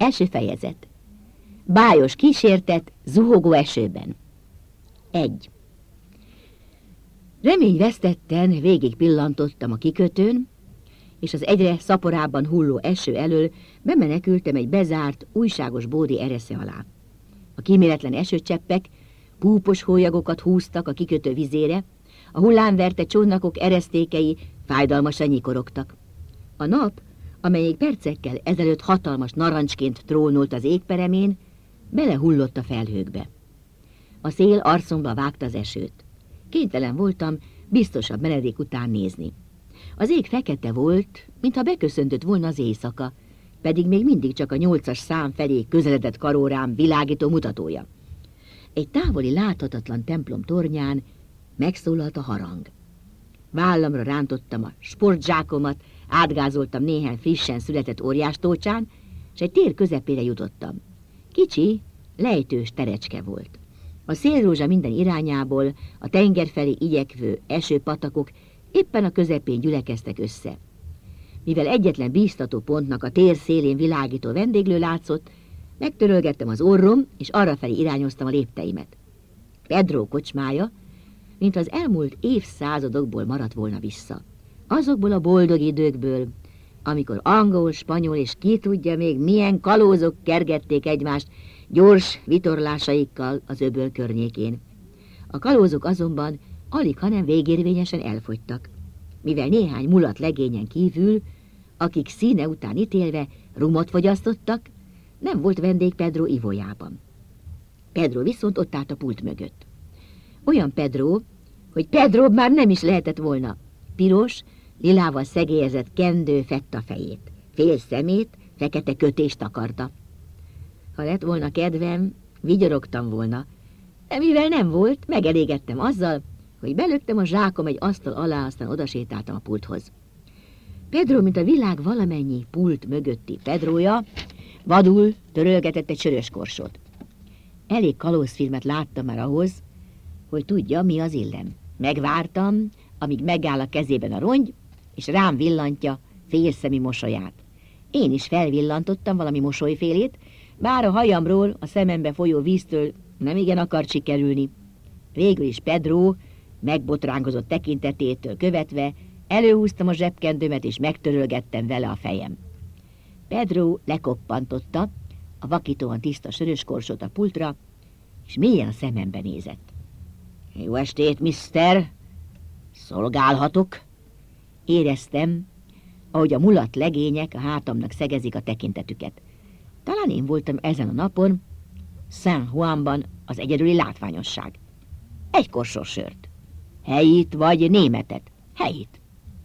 Első fejezet. Bájos kísértet zuhogó esőben. 1. Reményvesztetten végig pillantottam a kikötőn, és az egyre szaporában hulló eső elől bemenekültem egy bezárt, újságos bódi eresze alá. A kíméletlen esőcseppek púpos hólyagokat húztak a kikötő vizére, a hullámverte csónakok eresztékei fájdalmasan nyikorogtak. A nap, amelyik percekkel ezelőtt hatalmas narancsként trónult az égperemén, belehullott a felhőkbe. A szél arcomba vágta az esőt. Kénytelen voltam biztosabb menedék után nézni. Az ég fekete volt, mintha beköszöntött volna az éjszaka, pedig még mindig csak a 8-as szám felé közeledett karórám világító mutatója. Egy távoli láthatatlan templom tornyán megszólalt a harang. Vállamra rántottam a sportzsákomat, átgázoltam néhány frissen született óriástócsán, és egy tér közepére jutottam. Kicsi, lejtős terecske volt. A szélrózsa minden irányából a tenger felé igyekvő esőpatakok éppen a közepén gyülekeztek össze. Mivel egyetlen bíztató pontnak a tér szélén világító vendéglő látszott, megtörölgettem az orrom, és arrafelé irányoztam a lépteimet. Pedro kocsmája, mint az elmúlt évszázadokból maradt volna vissza. Azokból a boldog időkből, amikor angol, spanyol és ki tudja még milyen kalózok kergették egymást gyors vitorlásaikkal az öböl környékén. A kalózok azonban alig, hanem végérvényesen elfogytak, mivel néhány mulat legényen kívül, akik színe után ítélve rumot fogyasztottak, nem volt vendég Pedro ivójában. Pedro viszont ott állt a pult mögött. Olyan Pedro, hogy Pedro már nem is lehetett volna. Piros, lilával szegélyezett kendő fett a fejét. Fél szemét, fekete kötést takarta. Ha lett volna kedvem, vigyorogtam volna, de mivel nem volt, megelégettem azzal, hogy belöktem a zsákom egy asztal alá, aztán odasétáltam a pulthoz. Pedro, mint a világ valamennyi pult mögötti Pedrója, vadul törölgetett egy sörös korsót. Elég kalózfilmet láttam már ahhoz, hogy tudja, mi az illem. Megvártam, amíg megáll a kezében a rongy, és rám villantja félszemi mosolyát. Én is felvillantottam valami mosolyfélét, bár a hajamról, a szemembe folyó víztől nem igen akart sikerülni. Végül is Pedro megbotránkozott tekintetétől követve előhúztam a zsebkendőmet, és megtörölgettem vele a fejem. Pedro lekoppantotta a vakítóan tiszta sörös korsót a pultra, és mélyen a szemembe nézett. Jó estét, mister! Szolgálhatok? Éreztem, ahogy a mulat legények a hátamnak szegezik a tekintetüket. Talán én voltam ezen a napon San Juanban az egyedüli látványosság. Egy korsós sört. Helyit vagy németet? Helyit.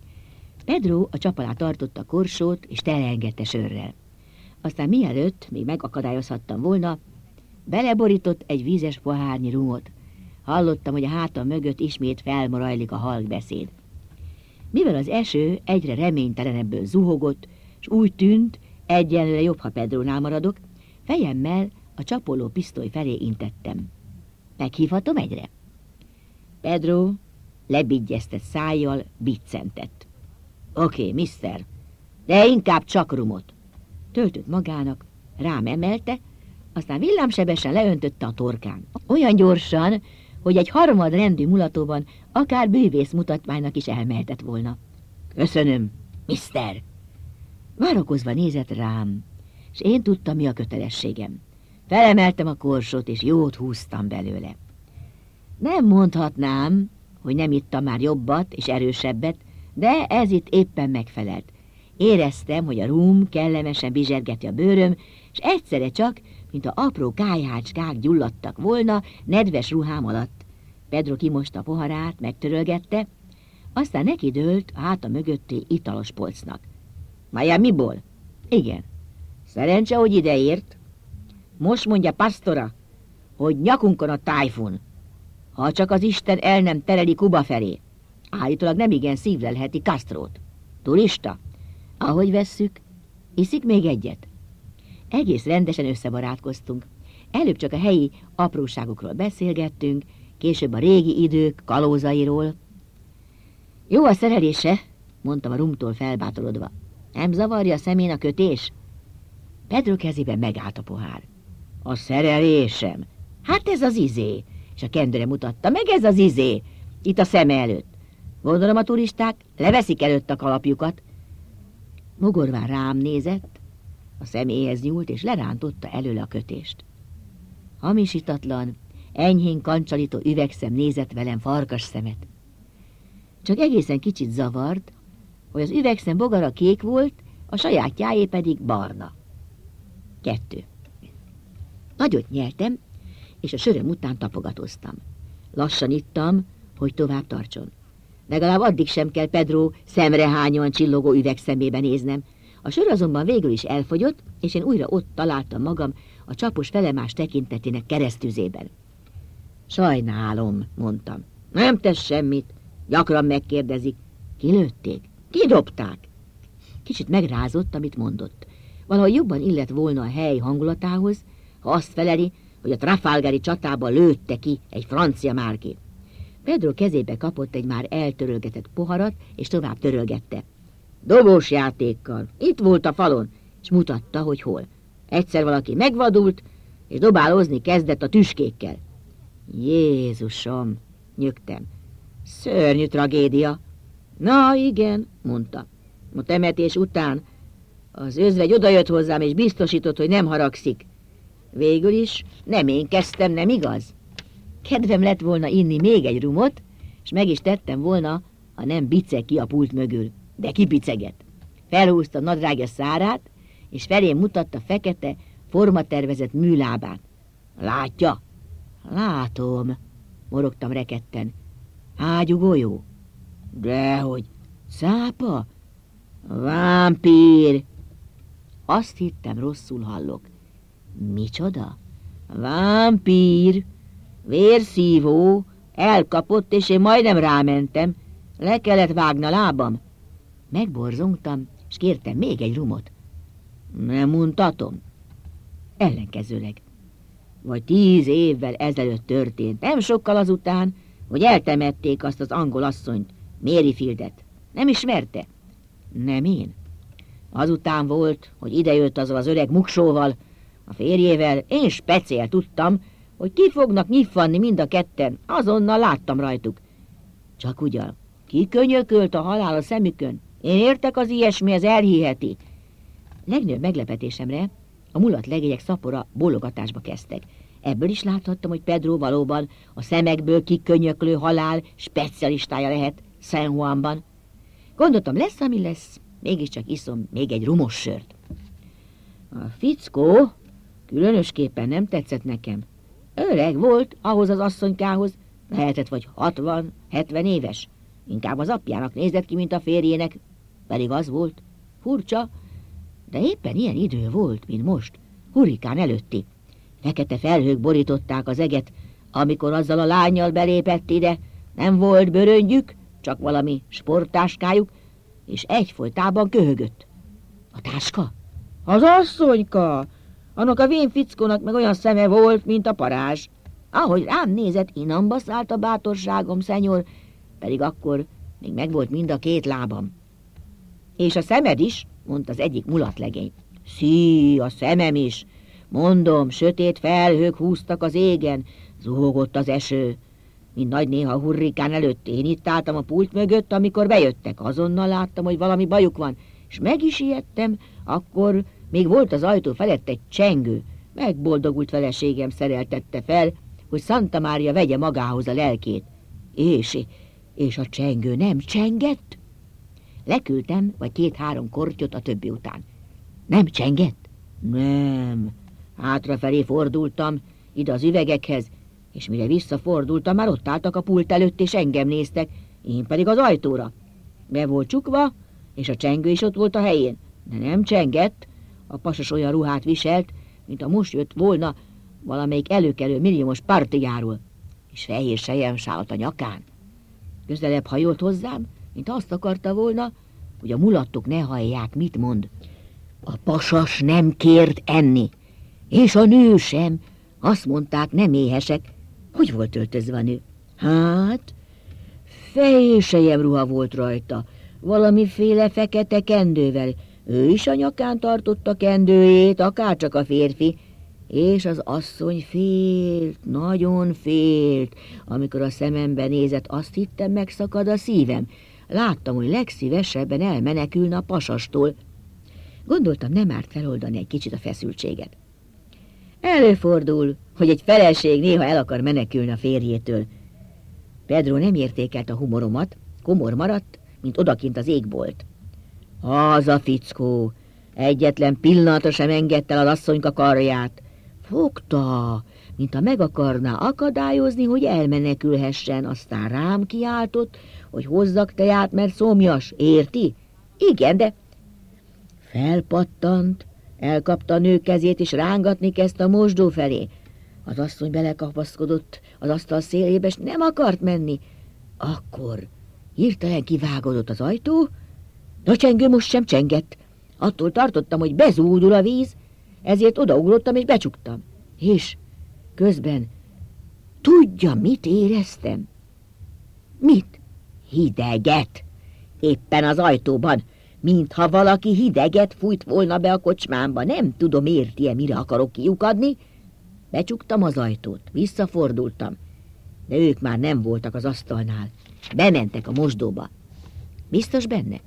Pedro a csap alá tartotta a korsót, és teleengedte sörrel. Aztán mielőtt még megakadályozhattam volna, beleborított egy vízes pohárnyi rumot. Hallottam, hogy a hátam mögött ismét felmorajlik a halk beszéd. Mivel az eső egyre reménytelenebből zuhogott, és úgy tűnt, egyenlőre jobb, ha Pedrónál maradok, fejemmel a csapoló pisztoly felé intettem. Meghívhatom egyre? Pedro lebigyeztett szájjal biccentett. Oké, mister, de inkább csak rumot. Töltött magának, rám emelte, aztán villámsebesen leöntötte a torkán. Olyan gyorsan, hogy egy harmadrendű mulatóban akár bűvész mutatványnak is elmehetett volna. Köszönöm, mister! Várakozva nézett rám, és én tudtam, mi a kötelességem. Felemeltem a korsót, és jót húztam belőle. Nem mondhatnám, hogy nem ittam már jobbat és erősebbet, de ez itt éppen megfelelt. Éreztem, hogy a rum kellemesen bizsergeti a bőröm, és egyszerre csak, mint a apró kályhácskák gyulladtak volna nedves ruhám alatt. Pedro kimosta a poharát, megtörölgette, aztán nekidőlt a háta mögötti italos polcnak. Miamiból? Igen. Szerencse, hogy ideért. Most mondja Pastora, hogy nyakunkon a tájfun. Ha csak az Isten el nem tereli Kuba felé. Állítólag nem igen szívlelheti Castrót. Turista? Ahogy vesszük, iszik még egyet? Egész rendesen összebarátkoztunk. Előbb csak a helyi apróságokról beszélgettünk, később a régi idők kalózairól. Jó a szerelése, mondtam a rumtól felbátorodva. Nem zavarja a szemén a kötés? Pedro kezében megállt a pohár. A szerelésem. Hát ez az izé. És a kendőre mutatta, meg ez az izé. Itt a szeme előtt. Gondolom a turisták leveszik előtt a kalapjukat. Mogorván rám nézett, a személyhez nyúlt, és lerántotta előle a kötést. Hamisítatlan, enyhén kancsalító üvegszem nézett velem farkas szemet. Csak egészen kicsit zavart, hogy az üvegszem bogara kék volt, a sajátjáé pedig barna. 2. Nagyot nyeltem, és a söröm után tapogatóztam. Lassan ittam, hogy tovább tartson. Legalább addig sem kell Pedro szemrehányóan csillogó üvegszemébe néznem. A sör azonban végül is elfogyott, és én újra ott találtam magam a csapos felemás tekintetének keresztüzében. Sajnálom, mondtam. Nem tesz semmit. Gyakran megkérdezik. Kilőtték? Kidobták? Kicsit megrázott, amit mondott. Valahogy jobban illett volna a hely hangulatához, ha azt feleli, hogy a Trafalgari csatában lőtte ki egy francia márkét. Pedro kezébe kapott egy már eltörölgetett poharat, és tovább törölgette. Dobós játékkal. Itt volt a falon, és mutatta, hogy hol. Egyszer valaki megvadult, és dobálózni kezdett a tüskékkel. Jézusom, nyögtem. Szörnyű tragédia. Na igen, mondta. A temetés után az özvegy odajött hozzám, és biztosított, hogy nem haragszik. Végül is nem én kezdtem, nem igaz? Kedvem lett volna inni még egy rumot, és meg is tettem volna, ha nem biceg ki a pult mögül. De kibicegett. Felhúzta nadrágja szárát, és felém mutatta fekete, formatervezett műlábát. Látja? Látom, morogtam rekedten. Ágyú golyó? Dehogy. Cápa? Vámpír. Azt hittem, rosszul hallok. Micsoda? Vámpír. Vérszívó. Elkapott, és én majdnem rámentem. Le kellett vágni a lábam. Megborzongtam, és kértem még egy rumot. Nem mutatom. Ellenkezőleg. Vagy 10 évvel ezelőtt történt, nem sokkal azután, hogy eltemették azt az angol asszonyt, Maryfieldet. Nem ismerte? Nem én. Azután volt, hogy idejött azzal az öreg muksóval, a férjével, én speciál tudtam, hogy ki fognak nyiffanni mind a ketten, azonnal láttam rajtuk. Csak ugyan, kikönyökölt a halál a szemükön? Én értek az ilyesmihez, elhiheti. Legnagyobb meglepetésemre a mulat legények szapora bólogatásba kezdtek. Ebből is láthattam, hogy Pedro valóban a szemekből kikönyöklő halál specialistája lehet San Juanban. Gondoltam, lesz, ami lesz, mégiscsak iszom még egy rumos sört. A fickó különösképpen nem tetszett nekem. Öreg volt ahhoz az asszonykához, lehetett vagy 60-70 éves. Inkább az apjának nézett ki, mint a férjének, pedig az volt. Furcsa, de éppen ilyen idő volt, mint most, hurrikán előtti. Fekete felhők borították az eget, amikor azzal a lánnyal belépett ide. Nem volt bőröngyük, csak valami sporttáskájuk, és egyfolytában köhögött. A táska? Az asszonyka! Annak a vén fickónak meg olyan szeme volt, mint a parázs. Ahogy rám nézett, inamba szállt a bátorságom, szenyor, pedig akkor még megvolt mind a 2 lábam. És a szemed is, mondta az egyik mulatlegény. Szí, a szemem is. Mondom, sötét felhők húztak az égen, zuhogott az eső. Mint nagy néha a hurrikán előtt én itt álltam a pult mögött, amikor bejöttek. Azonnal láttam, hogy valami bajuk van, és meg is ijedtem, akkor még volt az ajtó felett egy csengő. Megboldogult feleségem szereltette fel, hogy Santa Maria vegye magához a lelkét. És a csengő nem csengett? Leküldtem, vagy 2-3 kortyot a többi után. Nem csengett? Nem. Hátrafelé fordultam, ide az üvegekhez, és mire visszafordultam, már ott álltak a pult előtt, és engem néztek, én pedig az ajtóra. Be volt csukva, és a csengő is ott volt a helyén. De nem csengett, a pasas olyan ruhát viselt, mint ha most jött volna valamelyik előkelő milliómos partijáról, és fehér selyemsálat a nyakán. Közelebb hajolt hozzám, mint azt akarta volna, hogy a mulattok ne hallják, mit mond. A pasas nem kért enni, és a nő sem. Azt mondták, nem éhesek. Hogy volt öltözve a nő? Hát, fehér selyemruha volt rajta, valamiféle fekete kendővel, Ő is a nyakán tartotta kendőjét, akárcsak a férfi, és az asszony félt, nagyon félt. Amikor a szemembe nézett, azt hittem, megszakad a szívem. Láttam, hogy legszívesebben elmenekülne a pasastól. Gondoltam, nem árt feloldani egy kicsit a feszültséget. Előfordul, hogy egy feleség néha el akar menekülni a férjétől. Pedro nem értékelt a humoromat, komor maradt, mint odakint az égbolt. Az a fickó egyetlen pillanatra sem engedte el az asszonyka karját. Fogta, mintha meg akarná akadályozni, hogy elmenekülhessen, aztán rám kiáltott, hogy hozzak teját, mert szomjas, érti? Igen, de... Felpattant, elkapta a nő kezét, és rángatni kezdte a mosdó felé. Az asszony belekapaszkodott az asztal szélébe, és nem akart menni. Akkor hirtelen kivágódott az ajtó, de a csengő most sem csengett. Attól tartottam, hogy bezúdul a víz, ezért odaugrottam és becsuktam. És közben tudja, mit éreztem? Mit? Hideget. Éppen az ajtóban, mintha valaki hideget fújt volna be a kocsmámba. Nem tudom, érti-e, mire akarok kiukadni. Becsuktam az ajtót, visszafordultam, de ők már nem voltak az asztalnál. Bementek a mosdóba. Biztos benne?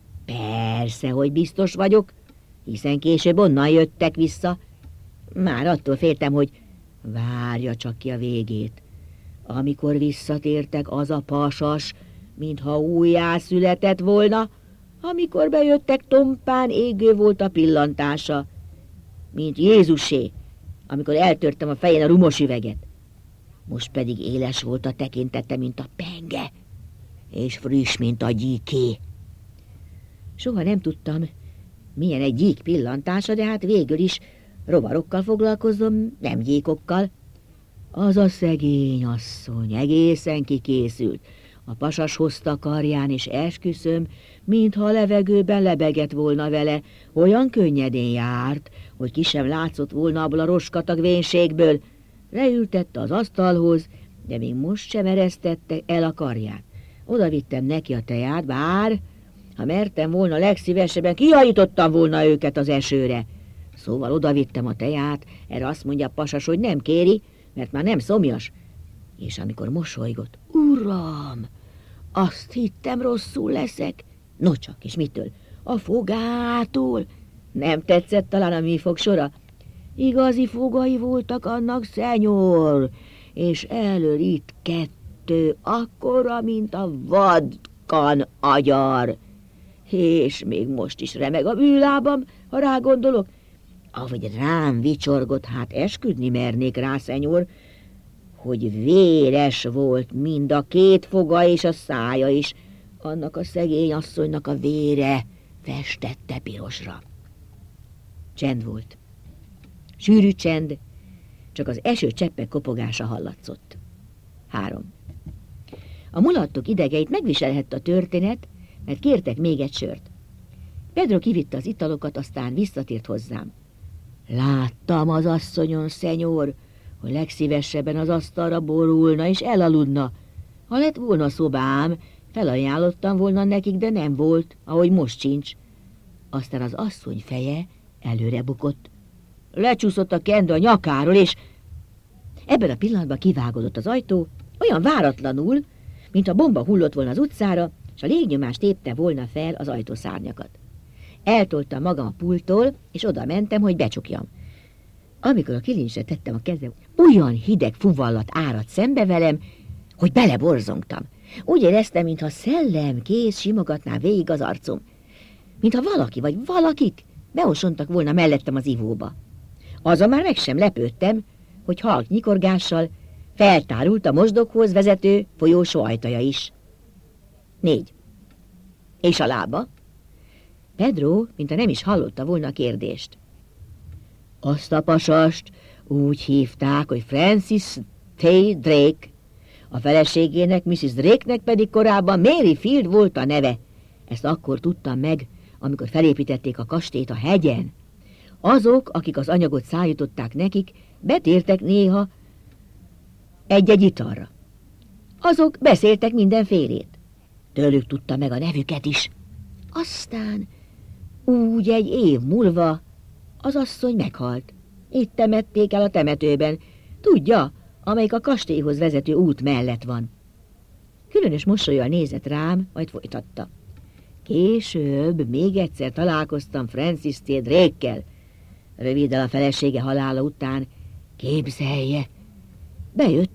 Persze, hogy biztos vagyok, hiszen később onnan jöttek vissza. Már attól féltem, hogy várja csak ki a végét. Amikor visszatértek, az a pasas, mintha újjászületett volna, amikor bejöttek, tompán égő volt a pillantása, mint Jézusé, amikor eltörtem a fején a rumos üveget. Most pedig éles volt a tekintete, mint a penge, és friss, mint a gyíké. Soha nem tudtam, milyen egy gyík pillantása, de hát végül is rovarokkal foglalkozom, nem gyíkokkal. Az a szegény asszony egészen kikészült. A pasas hozta karján, és esküszöm, mintha a levegőben lebegett volna vele, olyan könnyedén járt, hogy ki sem látszott volna abból a roskatag vénségből. Leültette az asztalhoz, de még most sem eresztette el a karját. Oda vittem neki a teját, bár, ha mertem volna, legszívesebben kihajítottam volna őket az esőre. Szóval oda vittem a teját, erre azt mondja a pasas, hogy nem kéri, mert már nem szomjas. És amikor mosolygott, uram, azt hittem, rosszul leszek. Nocsak, és mitől? A fogától. Nem tetszett talán a műfog sora? Igazi fogai voltak annak, szenyor, és elől itt 2, akkora, mint a vadkan agyar. És még most is remeg a bűlábam, ha rágondolok. Ahogy rám vicsorgott, hát esküdni mernék rá, szenyor, hogy véres volt mind a 2 foga és a szája is. Annak a szegény asszonynak a vére festette pirosra. Csend volt. Sűrű csend, csak az esőcseppek kopogása hallatszott. 3. A mulattok idegeit megviselhette a történet, mert kértek még egy sört. Pedro kivitte az italokat, aztán visszatért hozzám. Láttam az asszonyon, szenyor, hogy legszívesebben az asztalra borulna és elaludna. Ha lett volna szobám, felajánlottam volna nekik, de nem volt, ahogy most sincs. Aztán az asszony feje előre bukott. Lecsúszott a kendő a nyakáról, és ebben a pillanatban kivágódott az ajtó, olyan váratlanul, mint a bomba hullott volna az utcára, és a légnyomást tépte volna fel az ajtószárnyakat. Eltoltam magam a pulttól, és oda mentem, hogy becsukjam. Amikor a kilincsre tettem a kezem, olyan hideg fuvallat áradt szembe velem, hogy beleborzongtam. Úgy éreztem, mintha szellemkész simogatná végig az arcom. Mintha valaki vagy valakik beosontak volna mellettem az ivóba. Azon már meg sem lepődtem, hogy halk nyikorgással feltárult a mosdokhoz vezető folyósó ajtaja is. 4. És a lába? Pedro, mintha nem is hallotta volna a kérdést. Azt a pasast úgy hívták, hogy Francis T. Drake. A feleségének, Mrs. Drake-nek pedig korábban Mary Field volt a neve. Ezt akkor tudtam meg, amikor felépítették a kastélyt a hegyen. Azok, akik az anyagot szállították nekik, betértek néha egy-egy italra. Azok beszéltek mindenfélét. Tőlük tudta meg a nevüket is. Aztán Úgy egy év múlva az asszony meghalt. Itt temették el a temetőben. Tudja, amelyik a kastélyhoz vezető út mellett van. Különös mosollyal nézett rám, majd folytatta. Később még egyszer találkoztam Francis T. Drake-kel. Röviddel a felesége halála után, képzelje, bejött